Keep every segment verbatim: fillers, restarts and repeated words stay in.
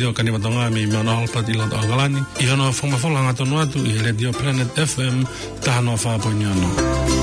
radio kaniwatonga mi meona holpa di lot angalani i ono fonga-fonga ngatono atu i Radio Planet F M tahano fa ponyono.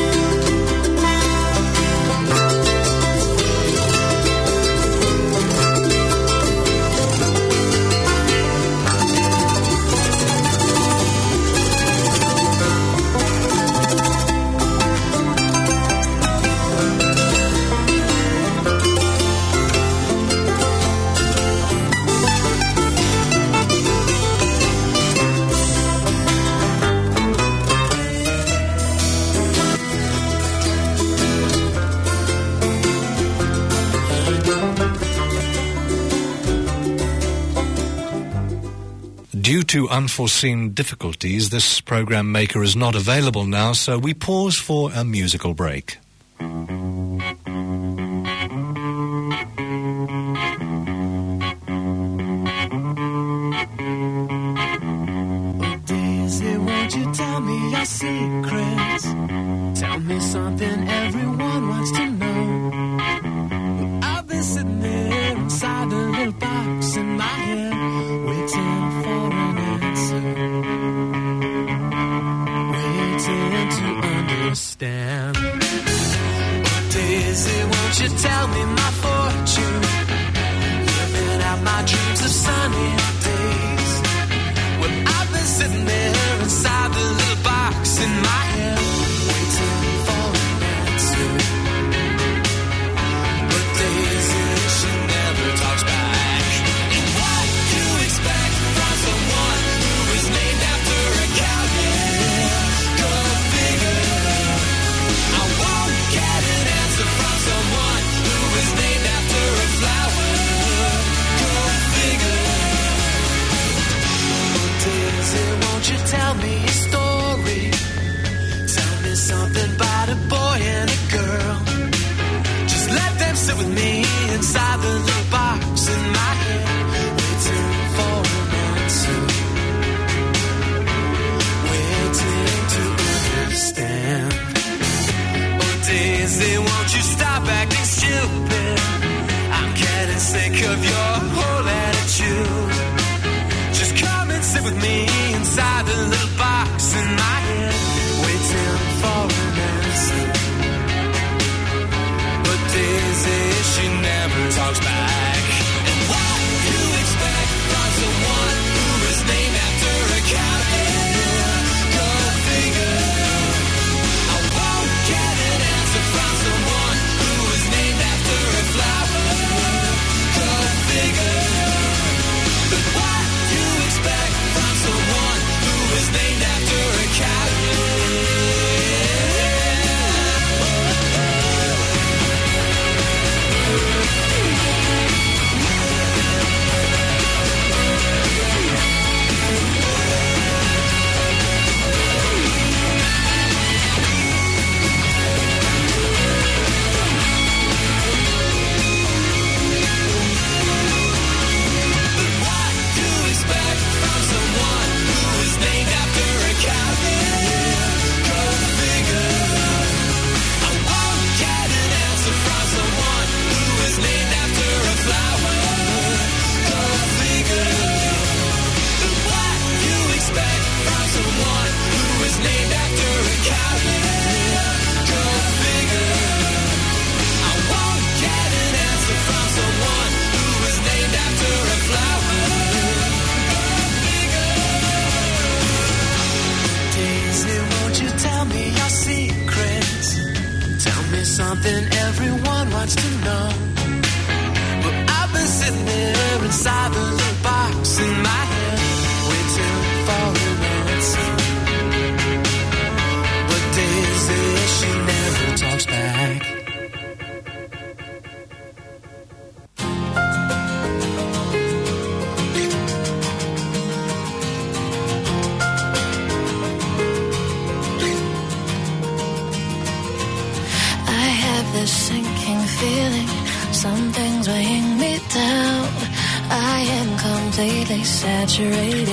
Due to unforeseen difficulties, this program maker is not available now, so we pause for a musical break. Daisy, won't you tell me your secrets? Tell me something everyone wants to know. I've been sitting there inside a little box in my head, waiting for an answer, waiting to understand. Oh, Daisy, won't you tell me my fortune? Living out my dreams of sunny days. Well, I've been sitting there inside the little box in my head, waiting for an answer. But Daisy, she never talks back. And what do you expect from someone who is named after a cow? Yeah, go figure. I won't get an answer from someone who is named after a flower. Go figure. Oh, Daisy, won't you tell me a story? Tell me something about a boy and a girl. Just let them sit with me inside the little box in my head, waiting for an answer, waiting to understand. Oh, Daisy, won't you stop acting stupid? I'm getting sick of your whole attitude. Just come and sit with me inside the little box in my head, waiting for an answer. But Daisy, she never talks back. And what do you expect from someone who is named after a cow? Yeah, go figure. I won't get an answer from someone who is named after a flower. Go figure. But what do you expect from someone who is named after a cow? Something everyone wants to know. But I've been sitting there inside the little box in my head, waiting for an answer. But Daisy, she never talks back. Sinking feeling, something's weighing me down. I am completely saturated.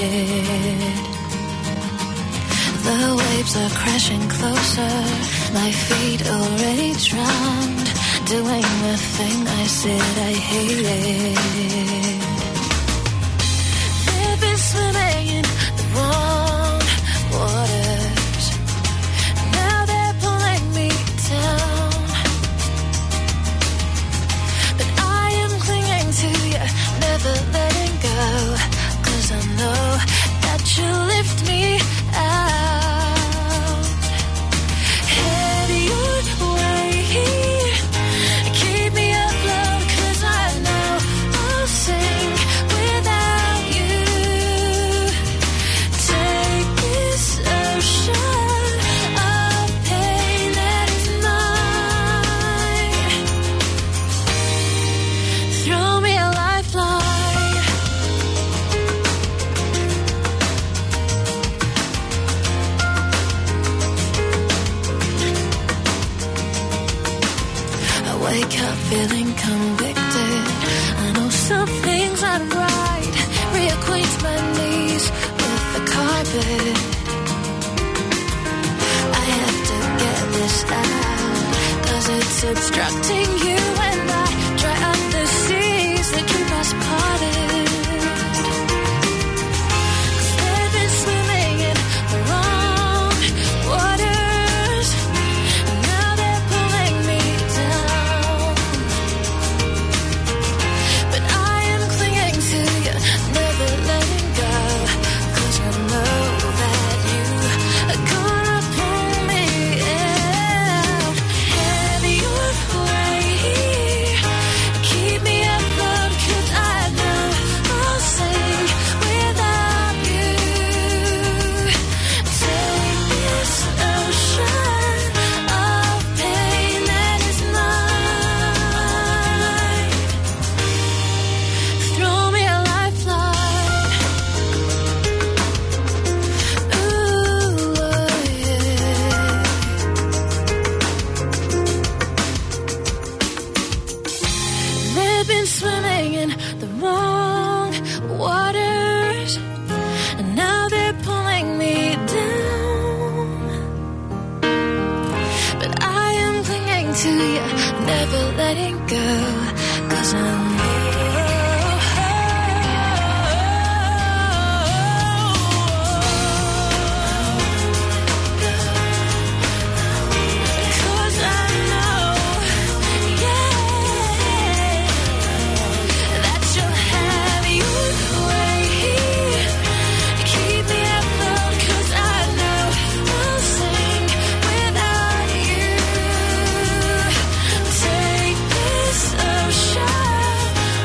The waves are crashing closer, my feet already drowned, doing the thing I said I hated. swimming in the wrong waters. Now they're pulling me down. But I am clinging to you, never letting go. 'Cause I know that you lift me out. Head your way, keep me afloat. 'Cause I know I'll sink without you. Take this ocean of pain that is mine. Throw me a lifeline. I wake up feeling convicted. I know some things aren't right. Reacquaint my knees with the carpet. I have to get this out, 'cause it's obstructing you, and I dry up the seas that keep us parted. 'Cause they've been swimming in the wrong waters, and now they're pulling me down. But I am clinging to you, never letting go. 'Cause I know that you are gonna pull me out. Have your way, keep me afloat. 'Cause I know I'll sink without you. Take this ocean of pain that is mine. Throw me a lifeline. Ooh, oh yeah. They've been swimming in the wrong waters, and now they're pulling me down. But I am clinging to you, never letting go. 'Cause I know. 'Cause I know, yeah, that you'll have your way. Keep me afloat. 'Cause I know I'll sink without you. Take this ocean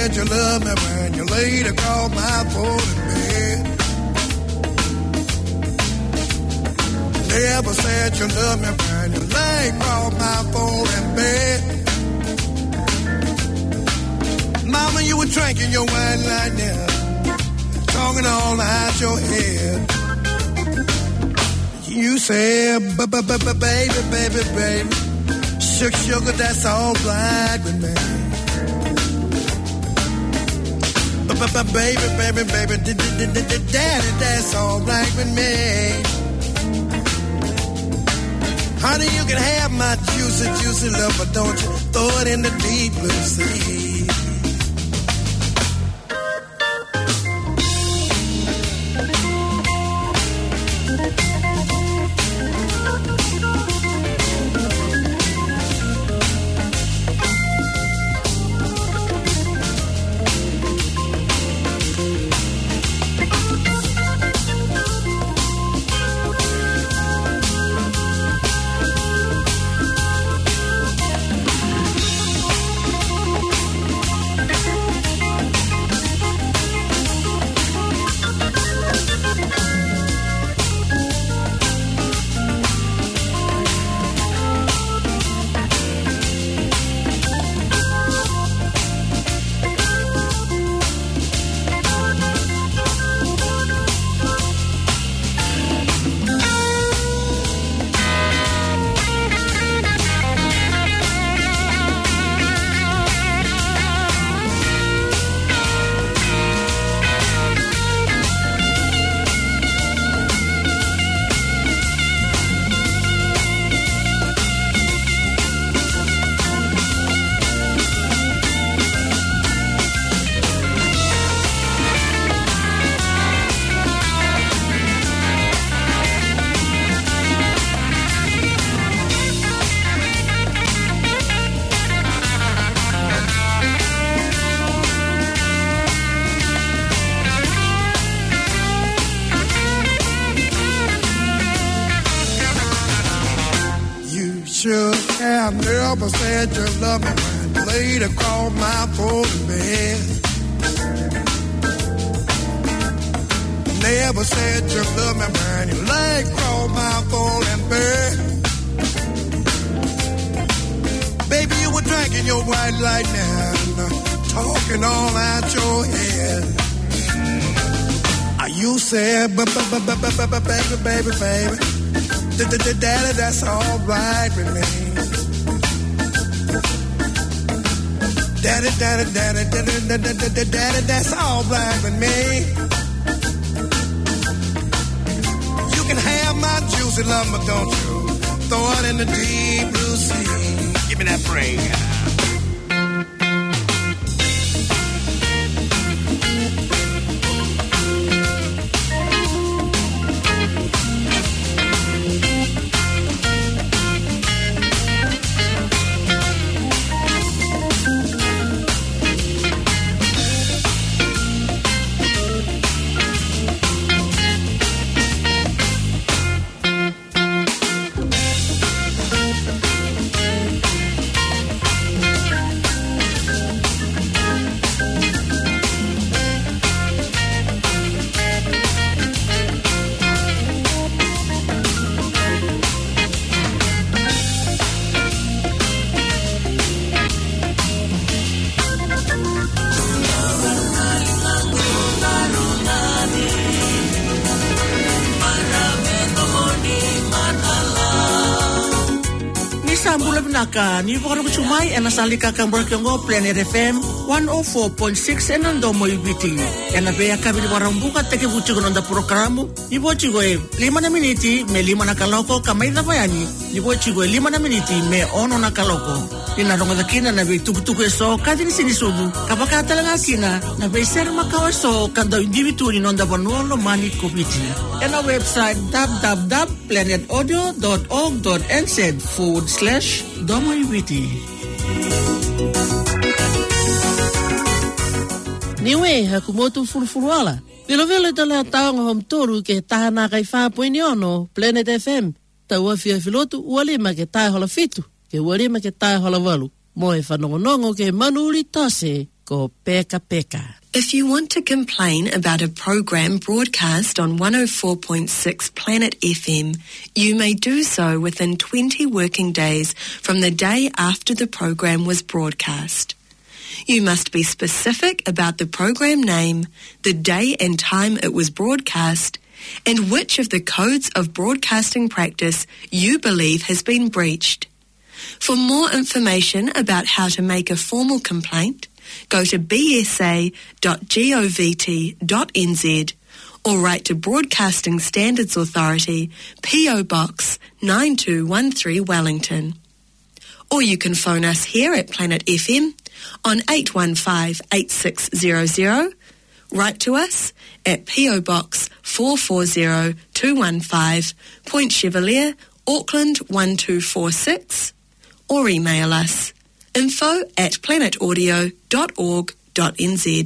said you loved me when you laid across my folding bed. Never said you loved me when you laid across my folding bed. Mama, you were drinking your wine like that, talking all out your head. You said, baby, baby, baby, sugar, sugar, that's all right with me. Baby, baby, baby, daddy, that's all right with me. Honey, you can have my juicy, juicy love, but don't you throw it in the deep blue sea. I never said you love me when you laid across my folding bed. Never said you love me when you laid across my folding bed. Baby, you were drinking your white lightning, talking all out your head. You said, baby, baby, baby, daddy, that's all right with me. Daddy, daddy, daddy, daddy, daddy, daddy, that's all right with me. You can have my juicy love, but don't you throw it in the deep blue sea. Give me that break. Ka ni voro chumai ena salika ka mborkengo Planet F M one oh four point six ena ndomo ibiti ena be akabili warambuka teke vuchi kononda programu ni vochi goe lima na miniti me lima na kaloko kamaida bayani ni vochi goe lima na miniti me ono na kaloko ina rongo da kina na be tukutuku so kadini sini sudu kabaka talanga kina na be ser makawa so kanda individu ni nonda bonuolo mani kopiti ena website w w w dot planet audio dot org dot n z forward slash Domo ibiti. Niwe hakumotu furfuruala. Velo velo tala taonga hom toru ke tahana kai fa poini ono Planet F M. Taua fia filotu uale ma ke tae hola fitu. Ke uale ma ke tae hola walu. Moe whanongonongo ke manuri tose ko peka peka. If you want to complain about a program broadcast on one oh four point six Planet F M, you may do so within twenty working days from the day after the program was broadcast. You must be specific about the program name, the day and time it was broadcast, and which of the codes of broadcasting practice you believe has been breached. For more information about how to make a formal complaint, go to b s a dot govt dot n z or write to Broadcasting Standards Authority, P O Box nine two one three Wellington. Or you can phone us here at Planet F M on eight one five, eight six zero zero, write to us at P O Box four four zero two one five, Point Chevalier, Auckland one two four six, or email us info at planetaudio dot org dot n z.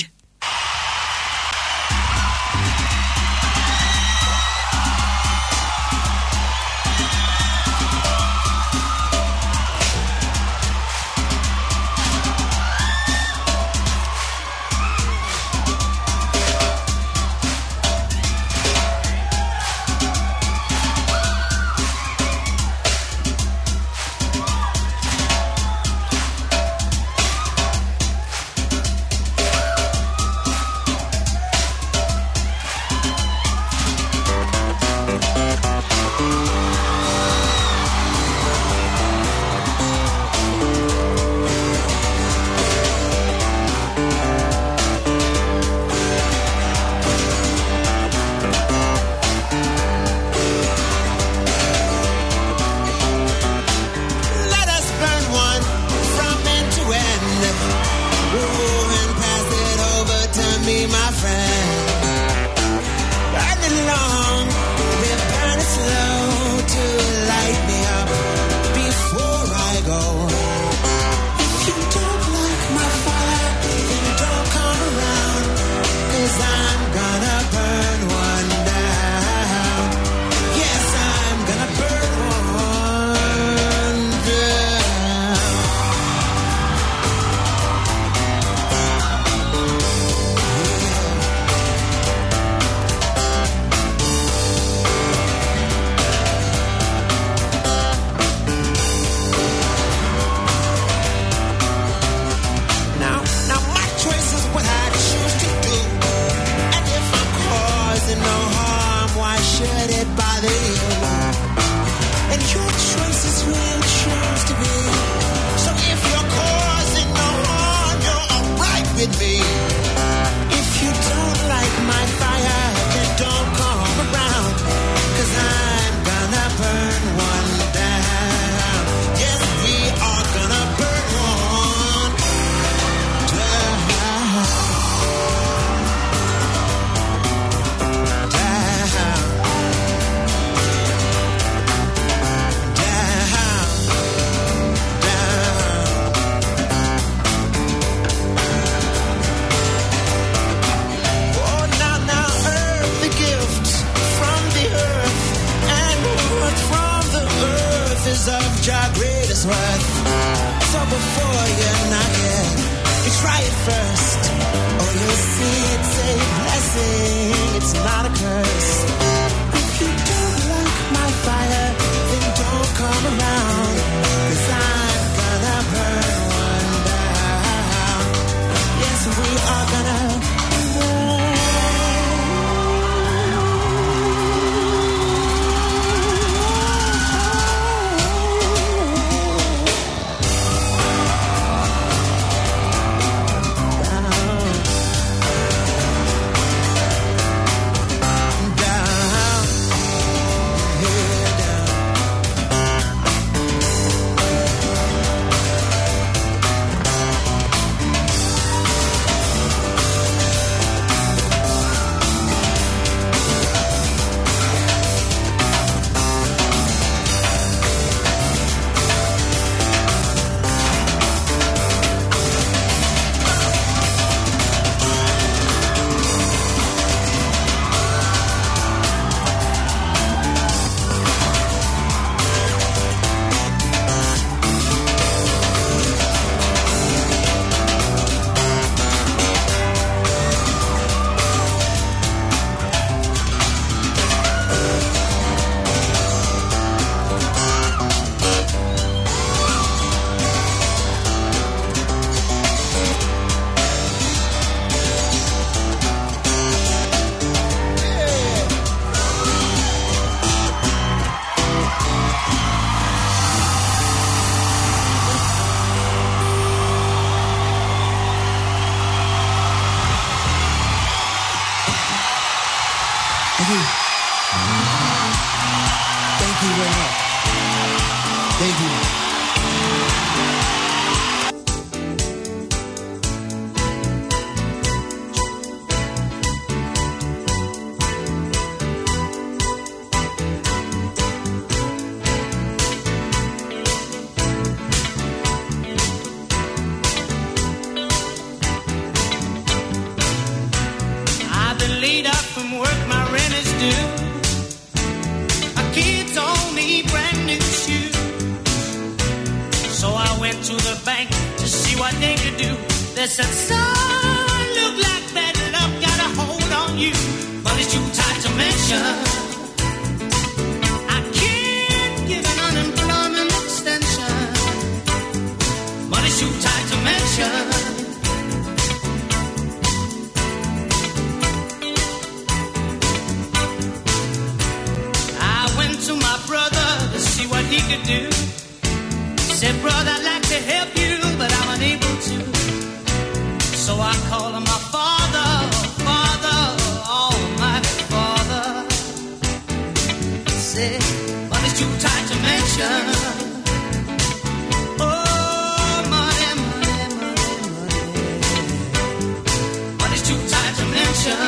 Down. Thank you. Thank you very much. Thank you. I've been laid up from work, my rent is due. My kids all need brand new shoes. So I went to the bank to see what they could do. They said, son, look like bad luck got a hold on you. Money's too tight to mention. I can't get an unemployment extension. Money's too tight to mention. To my brother to see what he could do. Said, brother, I'd like to help you, but I'm unable to. So I called him my father, father, almighty father. Said, money's too tight to mention. Oh, money, money, money, money. Money's too tight to mention.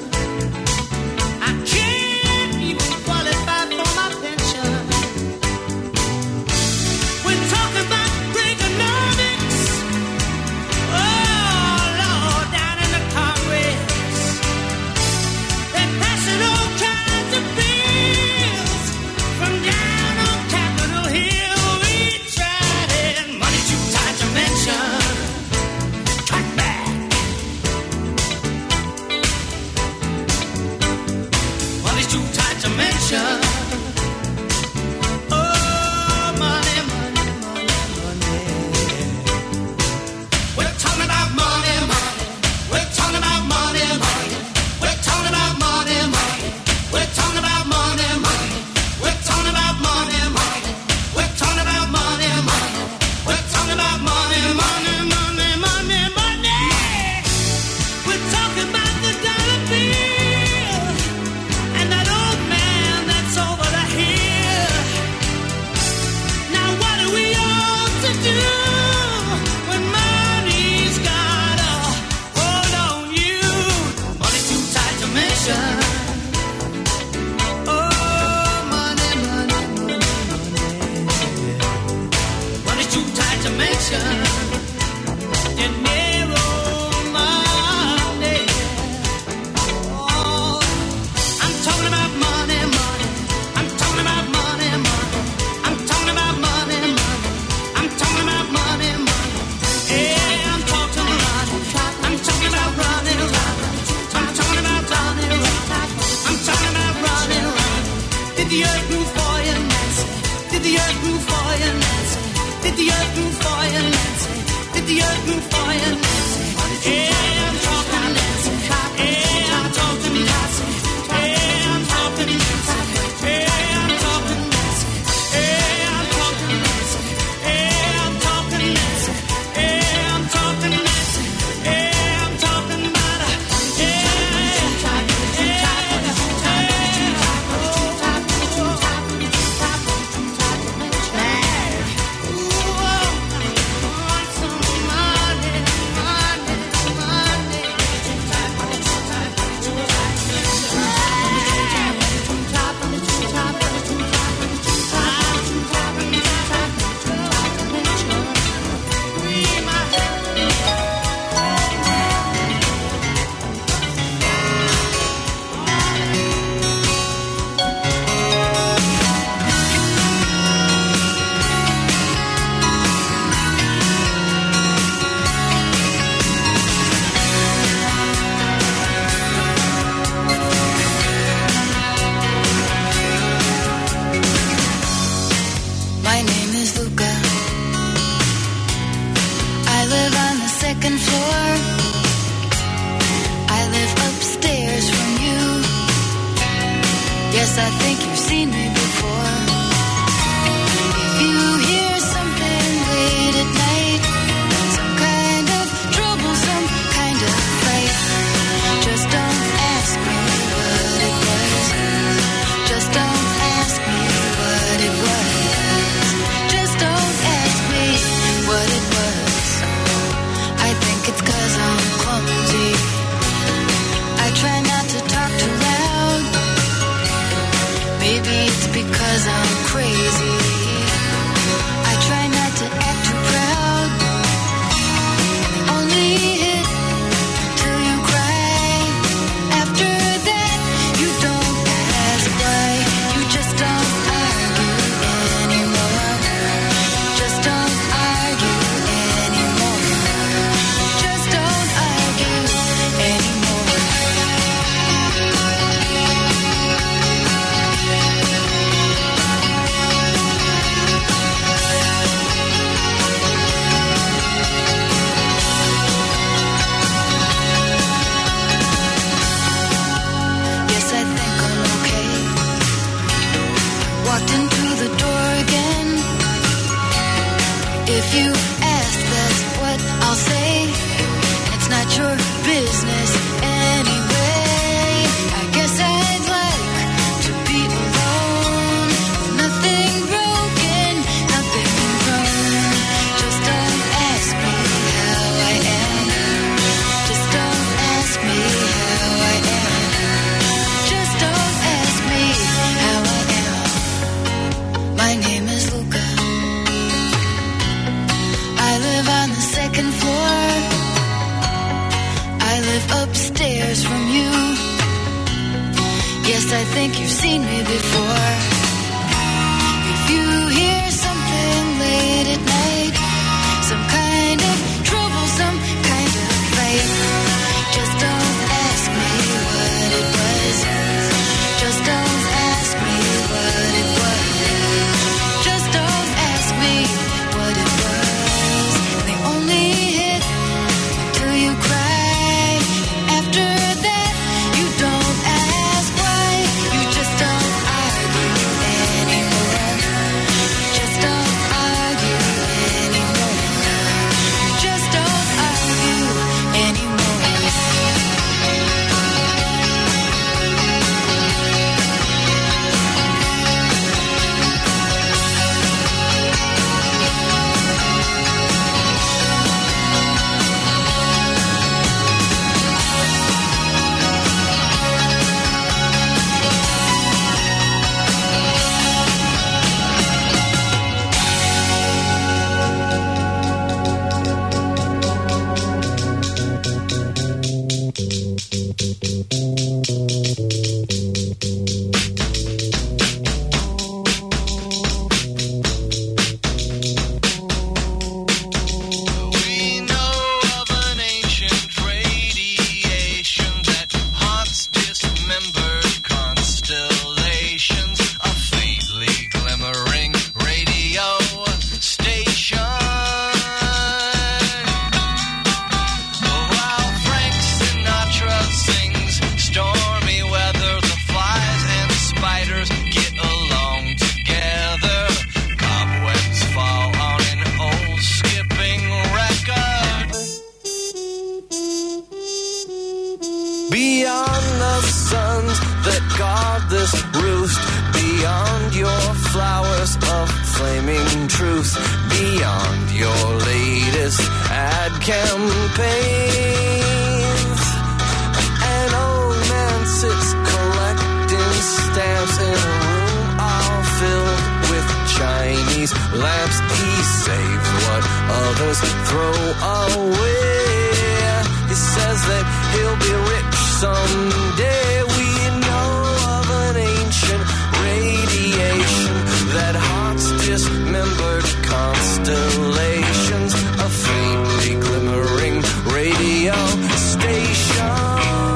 Yes, I think you've seen me before. If you hear something late at night, some kind of trouble, some kind of fight, just don't ask me what it was. least I think you've seen me before. If you hear something late at night, some kind of trouble, some kind of fight, just don't ask me what it was. Just don't ask me what it was. Just don't ask me what it was. They only hit till you cry. After that, you don't ask why. You just don't argue anymore. Just don't argue anymore. Just don't argue anymore. We know of an ancient radiation that haunts dismembered constellations, a faintly glimmering radio station. While Frank Sinatra sings stormy weather, the flies and spiders get along together. Cobwebs fall on an old skipping record. Beyond the suns that guard this roost, beyond your flowers of flaming truth, beyond your latest ad campaigns, an old man sits collecting stamps in a room all filled with Chinese lamps. He saves what others throw away. He says that he'll be rich someday. We know of an ancient radiation that haunts dismembered constellations, a faintly glimmering radio station.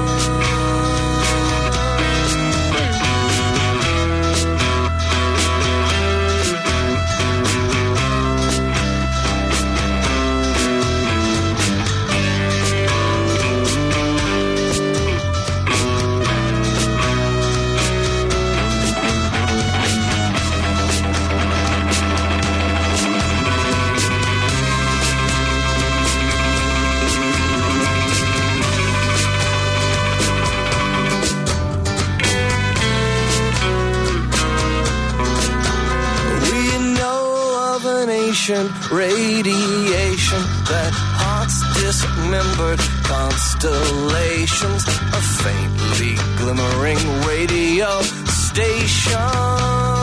We know of an ancient radiation that haunts dismembered constellations, a faintly glimmering radio station.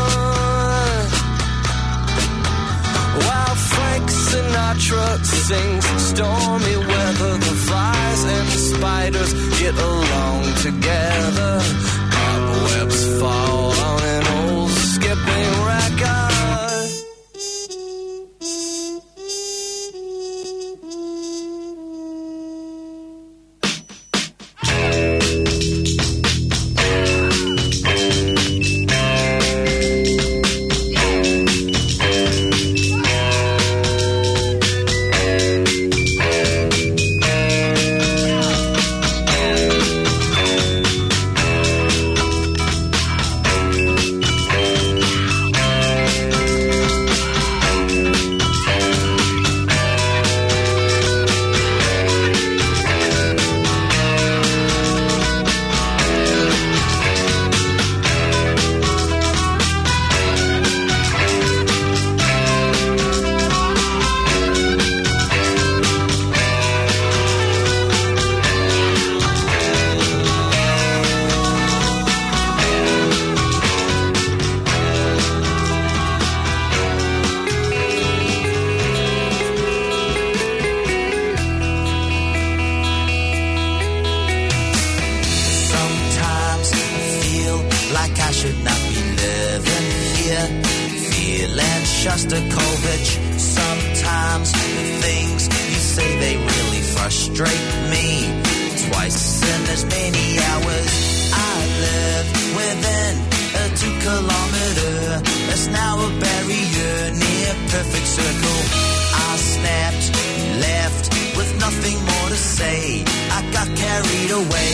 While Frank Sinatra sings stormy weather, the flies and spiders get along together. Cobwebs fall on an old skipping record. Shostakovich. Sometimes the things you say, they really frustrate me. Twice in as many hours I live within a two kilometer. That's now a barrier near perfect circle. I snapped, left with nothing more to say. I got carried away.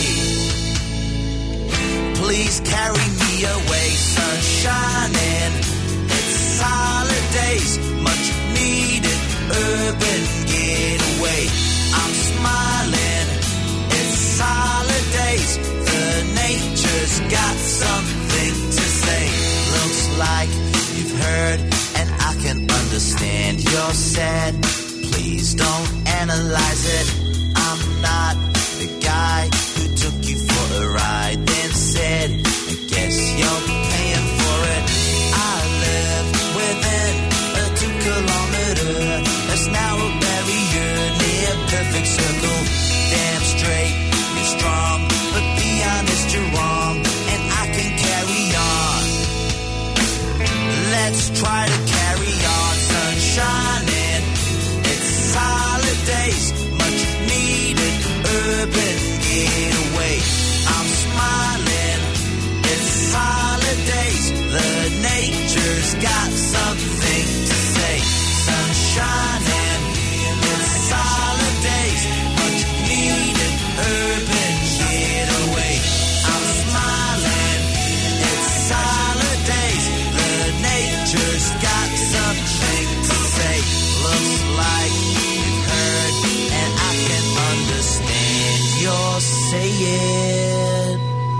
Please carry me away, sunshine. It's holidays, much needed urban getaway. I'm smiling, it's holidays. The nature's got something to say. Looks like you've heard, and I can understand you're sad. Please don't analyze it. I'm not the guy who took you for a ride, then said, I guess you're paying for it. I live within a two kilometer. That's now a barrier near perfect circle. Damn straight, you're strong, but be honest, you're wrong, and I can carry on. Let's try to carry on, sunshine. It's holidays, much needed urban getaway. I'm smiling, it's holidays. The nature's got something to say. Sunshine, it's holidays, much needed urban getaway. I'm smiling, it's holidays. The nature's got something to say. Looks like you've heard, and I can understand you're saying.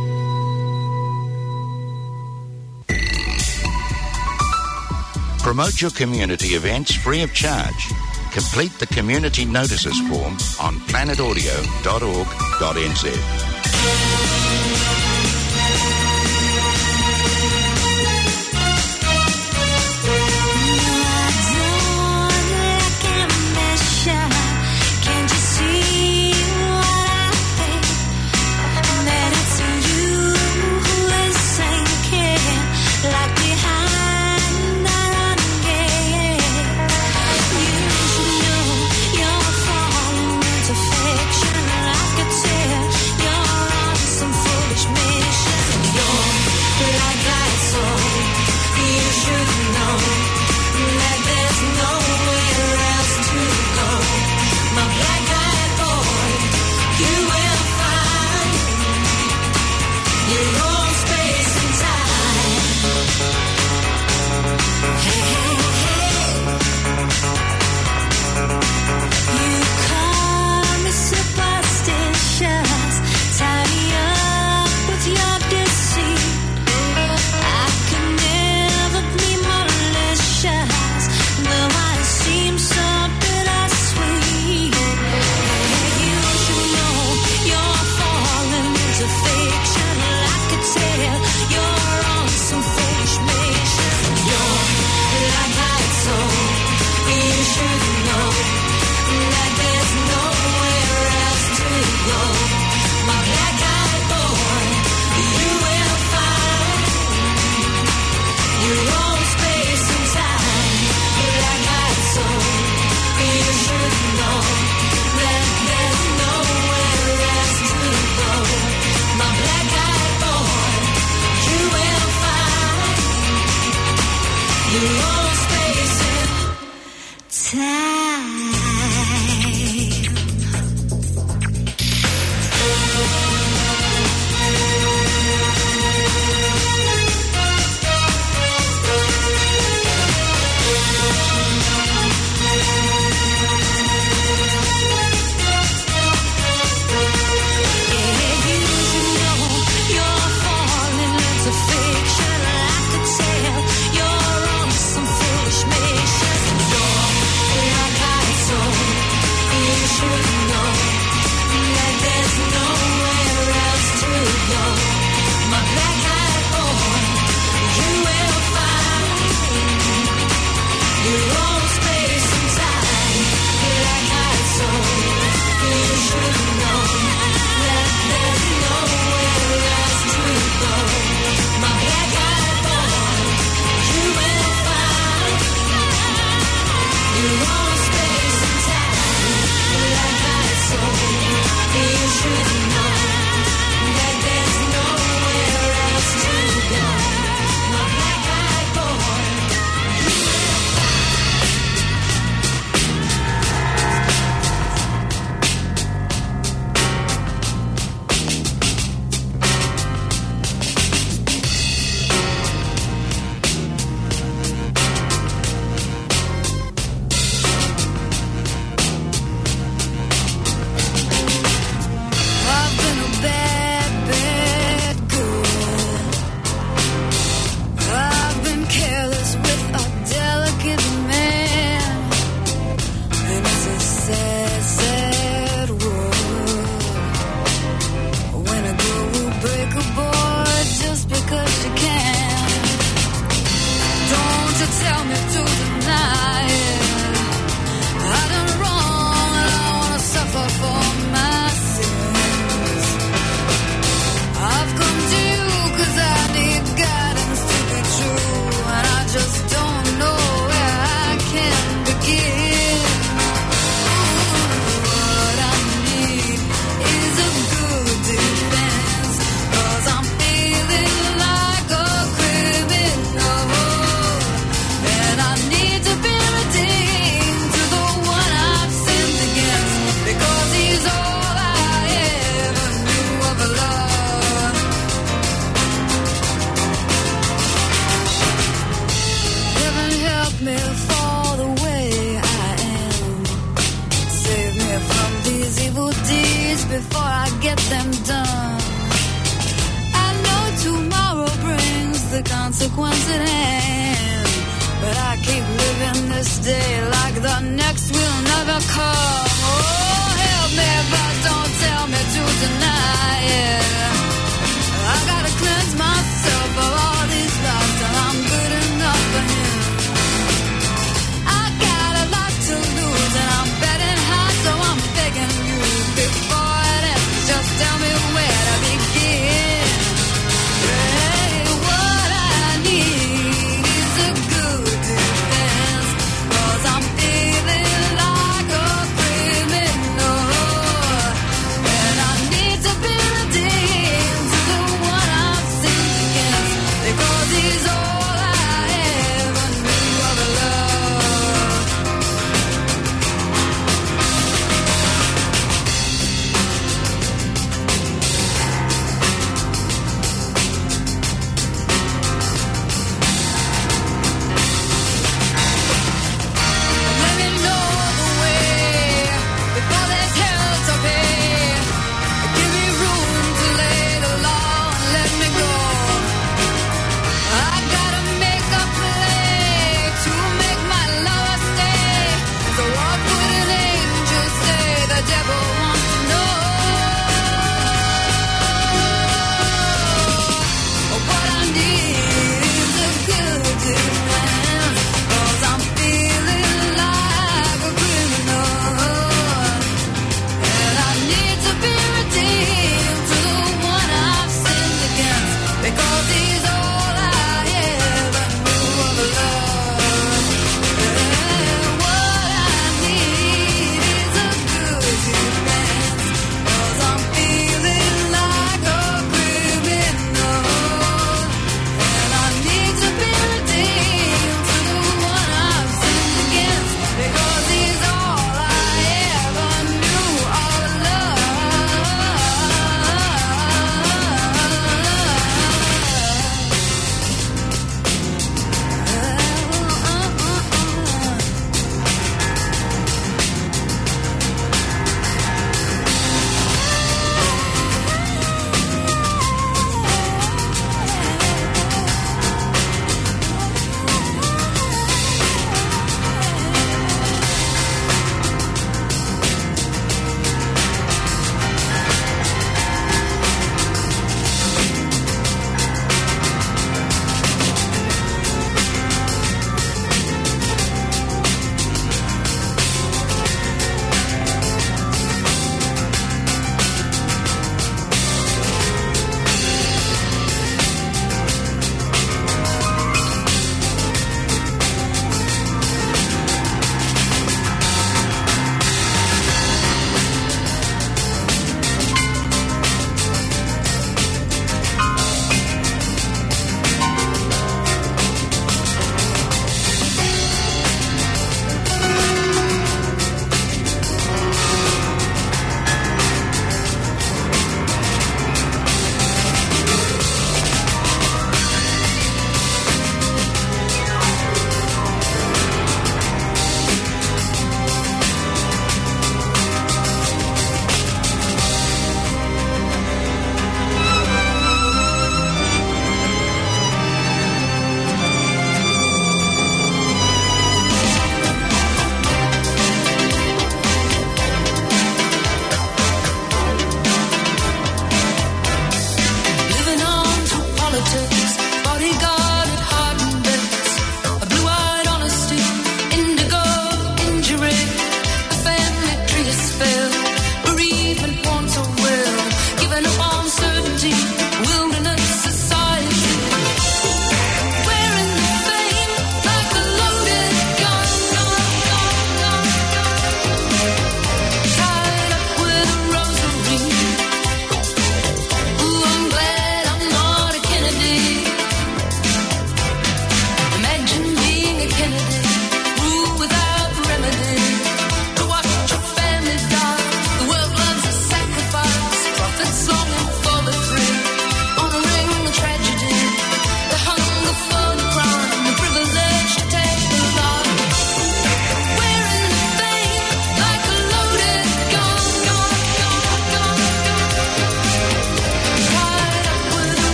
Promote your community events free of charge. Complete the community notices form on planet audio dot org dot n z. You're falling into fiction. I could tell you're on some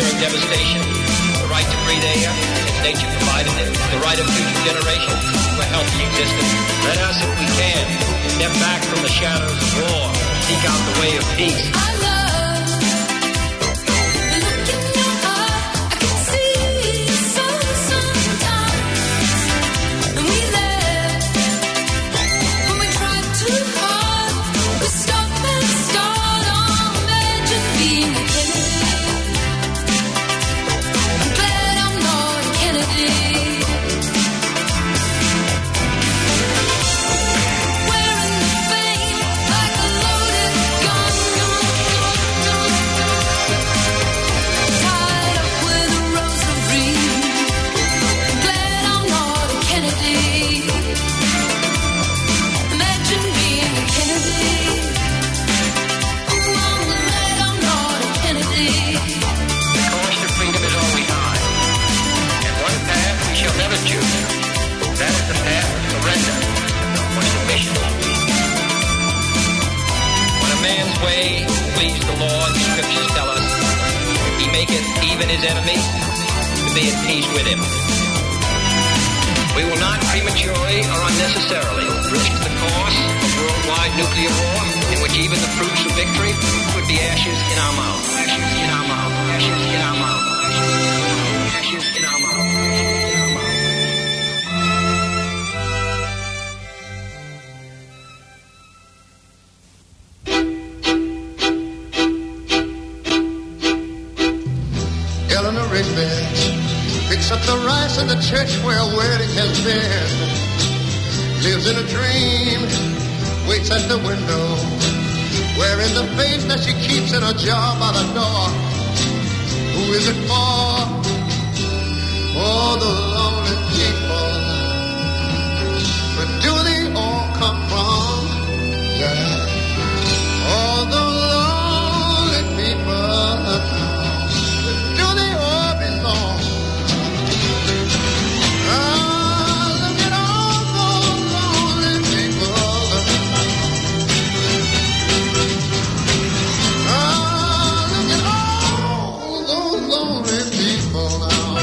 of devastation, the right to breathe air as nature provided it, the right of future generations to a healthy existence. Let us, if we can, step back from the shadows of war, seek out the way of peace. I love the look in your eye. I can see so sometimes, and we laugh when we try too hard. We stop and start on imagine being a Kennedy. I'm glad I'm not a Kennedy. Wearing the fame like a loaded gun, tied up with a rosary. I'm glad I'm not a Kennedy. Imagine being a Kennedy. Oh, I'm glad I'm not a Kennedy. The cost of freedom is all we hide, and one path we shall never choose. That is the path of surrender or submission. When a man's way please the Lord, the scriptures tell us, he maketh even his enemies to be at peace with him. We will not prematurely or unnecessarily risk the course of worldwide nuclear war, in which even the fruits of victory would be ashes in our mouth. Ashes in our mouth. Ashes in our mouth. Ashes in our mouth. Ashes in our mouth. Eleanor Rigby picks up the rice in the church where a wedding has been. Lives in a dream, waits at the window, wearing the face that she keeps in a jar by the door. Who is it for? For the lonely people. But do they all come from? Yeah. All the lonely people. Do they all belong? Ah, look at all those lonely people. Ah, look at all those lonely people now.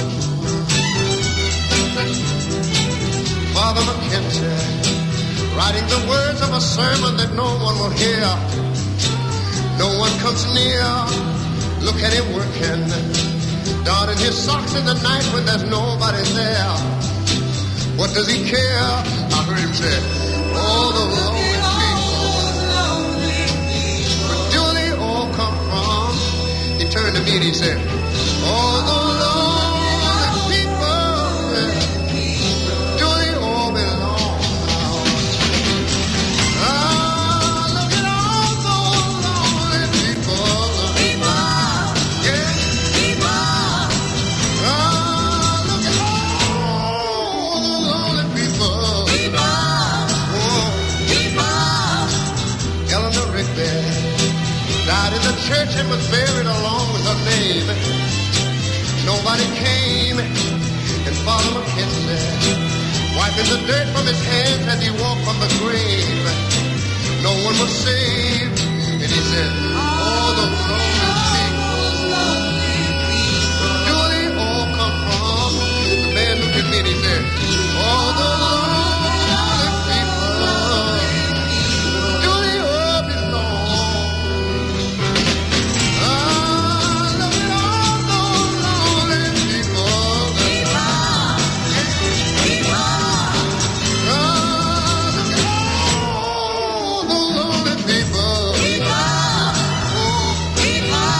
Father McKenzie, writing the words of a sermon that no one will hear. No one comes near. Look at him working, darning his socks in the night when there's nobody there. What does he care? I heard him say, oh, the lonely people. Where do they all come from? He turned to me and he said, oh, the lonely people. Do they all belong? Ah, look at all those lonely people. Ah, look at all the lonely people. Oh. Eleanor Rigby died in the church and was buried along with her name. Nobody came, and Father McKenzie, wiping the dirt from his hands as he walked from the grave. No one was saved, and he said, oh, the lonely people. Do they all come from? The man looked at me and he said, oh, the lonely people. Do they all belong? Ah, look at all those lonely people. Ah, look at all those lonely people. Oh.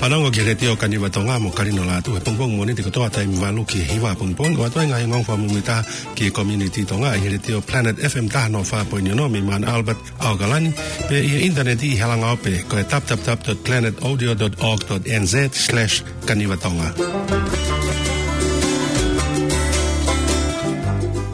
Manango ki retio kaniwa tonga mo karino la tu e pongpong mo ni te kotoa tai miwalu ki hiwa pongpong wa toi ngai ngong fa mumita ki community tonga i retio Planet F M ta no fa po no mi man Albert Augalani pe i internet i halanga pe ko tap tap tap dot planet audio dot org dot n z slash kaniwa tonga.